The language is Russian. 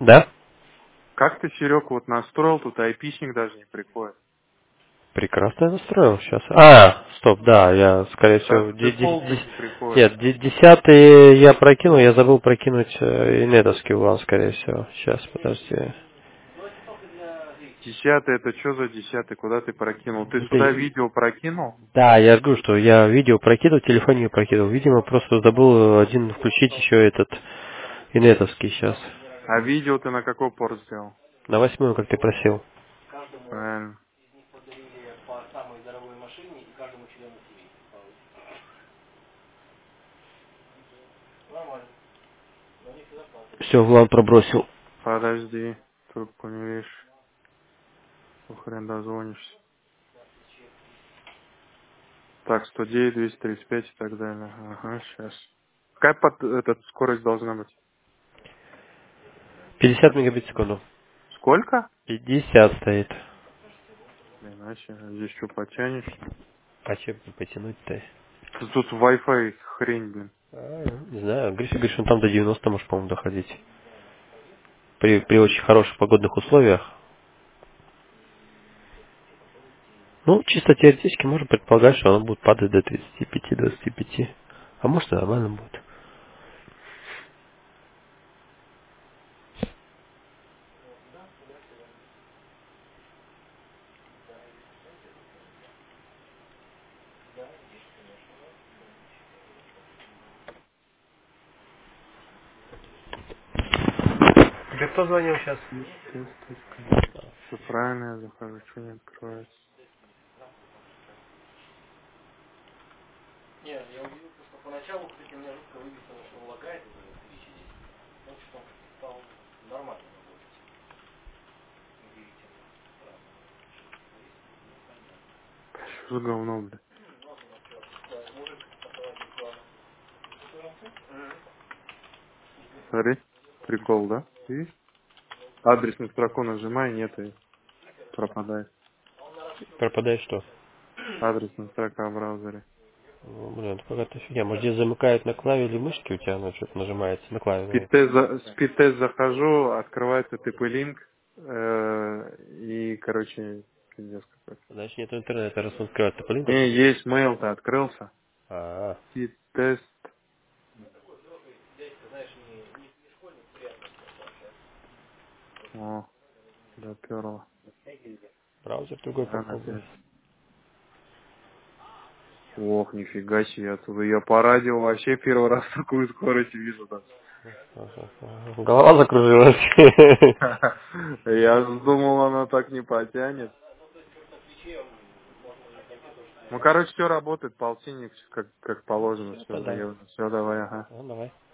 Да? Как ты, Серег, вот настроил, тут айпишник даже не приходит. Прекрасно я настроил сейчас. А, стоп, да, я, скорее всего, Дефолтно не приходит. нет, 10 я прокинул, я забыл прокинуть инетовский улан, скорее всего. Сейчас, подожди. 10-й, это что за 10-й? Куда ты прокинул? Ты Это сюда видео прокинул? да, я же говорю, что я видео прокидывал, телефон не прокидывал. Видимо, просто забыл один включить еще этот инетовский сейчас. А видео ты на какой порт сделал? На 8, как ты просил. Правильно. Все, Влад пробросил. Подожди, трубку не видишь. Хрен дозвонишься. Так, 109, 235 и так далее. Ага, сейчас. Какая этот, скорость должна быть? 50 мегабит в секунду. Сколько? 50 стоит. Иначе здесь что, потянешь? А чем потянуть-то? Тут Wi-Fi хрень, блин. Не знаю, Гриша говорит, что он там до 90 может, по-моему, доходить. При очень хороших погодных условиях. Ну, чисто теоретически можно предполагать, что оно будет падать до 35-25. А может и нормально будет. Тебе кто звонил сейчас? Тест.нет. Все правильно я захожу, что не открывается. Что за говно, блин? Смотри, прикол, да? Видишь? Адресную строку нажимай, нет и пропадает. Пропадает что? Адресная строка в браузере. Ну, блин, это какая-то фигня. Может, здесь замыкает на клаве или мышке у тебя, оно что-то нажимается на клаве. Спидтест захожу, открывается TP-Link, и, короче, пиздец какой-то. Значит, нет интернета, раз он открывается по линку. Не, есть mail-то открылся. А, Спидтест. О, доперло. браузер другой Да, попробуй. опять. Ох, нифига себе, оттуда я по радио вообще первый раз такую скорость вижу. Да. Ага, ага. Голова закружилась. Я думал, она так не потянет. Ну, короче, все работает, полтинник, как положено, все Это да. заявлено. Все, давай, ага. Ну, давай.